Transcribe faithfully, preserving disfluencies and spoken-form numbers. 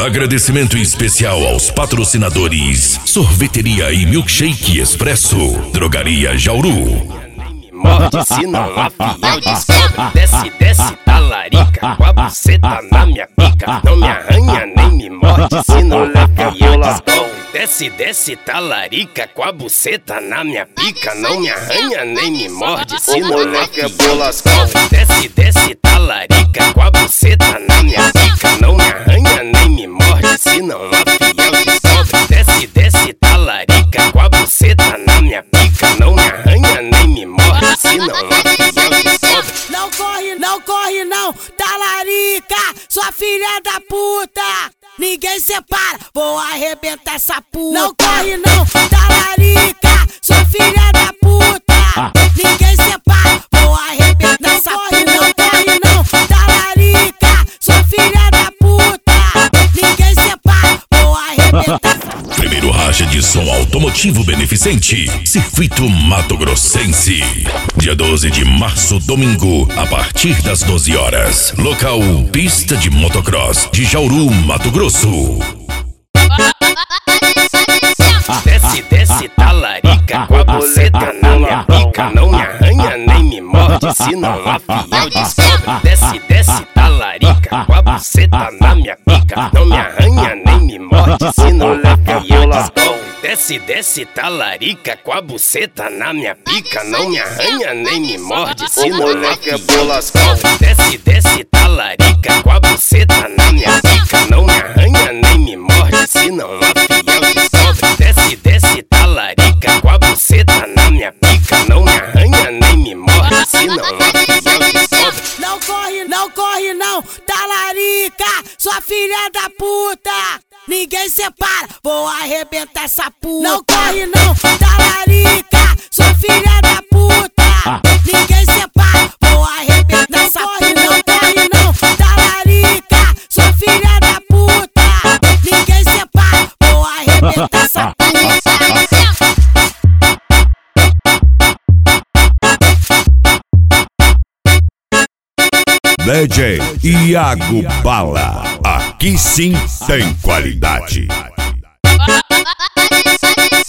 Agradecimento especial aos patrocinadores: Sorveteria e Milkshake Expresso, Drogaria Jauru. Morde se não a fiel descobre. Desce, desce, talarica, com a buceta na minha pica. Não me arranha nem me morde se não leva eu lascou. Desce, desce, talarica, com a buceta na minha pica. Não me arranha nem me morde se não leva eu lascou. Desce, desce, talarica, com a buceta na minha pica. Não me arranha nem me morde se não a fiel descobre. Desce, desce, talarica, com a buceta na minha pica. Não me arranha nem me morde se não a fiel descobre. Não corre, não corre não, talarica, sua filha da puta. Ninguém separa, vou arrebentar essa puta. Não corre não, talarica, sua filha da puta. Ninguém separa, vou arrebentar essa puta. Não corre não, talarica, sua filha da puta. Ninguém separa, vou arrebentar essa puta. Primeiro racha de som automotivo beneficente, Circuito Mato Grossense. Dia doze de março, domingo, a partir das doze horas. Local: Pista de Motocross de Jauru, Mato Grosso. Desce, desce, talarica, com a buceta na minha pica. Não me arranha nem me morde se não a fiel descobre. Desce, desce, talarica, com a buceta na minha pica. Não me arranha nem me morde se não leva eu lascou. Desce, desce, talarica, com a buceta na minha pica. Não me arranha nem me morde se não leva eu lascou. Desce, desce, talarica, com a buceta na minha pica. Não me arranha nem me morde se não a fiel descobre. Desce, desce, talarica, com a buceta na minha pica. Não me arranha nem me morde se não a fiel descobre. Não corre, não corre não, talarica, sua filha da puta. Ninguém separa, vou arrebentar essa puta. Não corre não, talarica, sua filha da puta. Ninguém separa, vou arrebentar essa puta. Não corre não, talarica, sua filha da puta. Ninguém separa, vou arrebentar essa puta. D J Iago Bala, aqui sim tem qualidade.